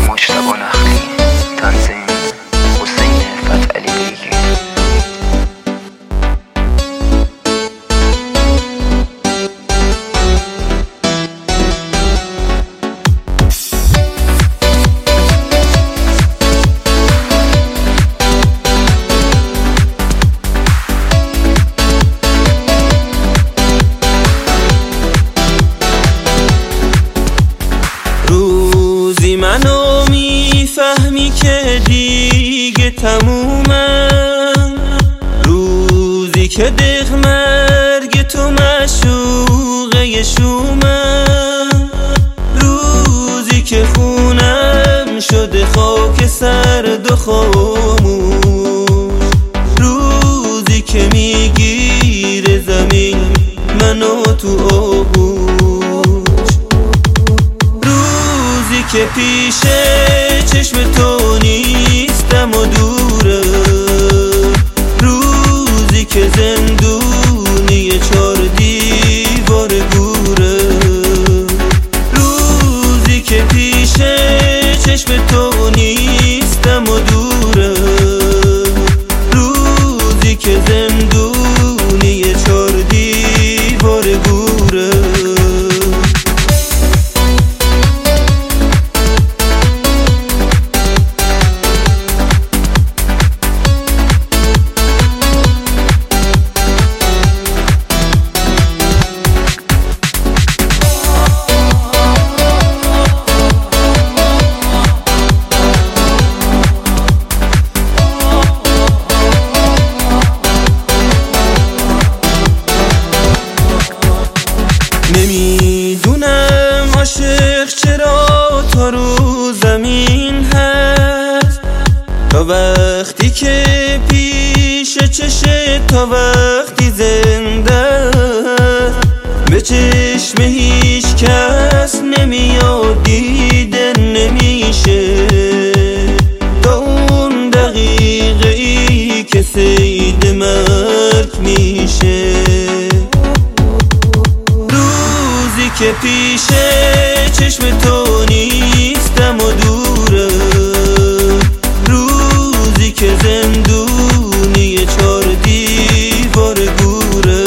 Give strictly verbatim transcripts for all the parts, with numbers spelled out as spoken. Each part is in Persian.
مجتبی نخلی، تنظیم حسین فتحعلی بیگی. روزی منو میفهمی که دیگه تمومم، روزی که دق مرگ تو مشوقه شومم، روزی که خونم شده خاک سرد و خاموش، روزی که میگیره زمین منو تو آغوش، که پیش چشم تو نیستم و دوره، روزی که زندونی چار دیوار گوره، روزی که پیش چشم تو نیستم و دوره، روزی که زندونی چار دیوار گوره. نمیدونم عاشق چرا تا رو زمین هست، تا وقتی که پیش چشه، تا وقتی زنده به چشم هیچ کس نمیاد، دیده نمیشه تا اون دقیقه ای که سید مرگ میشه، که پیش چشم تو نیستم و دوره، روزی که زندونی چار دیوار گوره،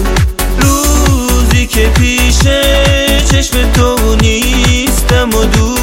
روزی که پیش چشم تو نیستم و دوره.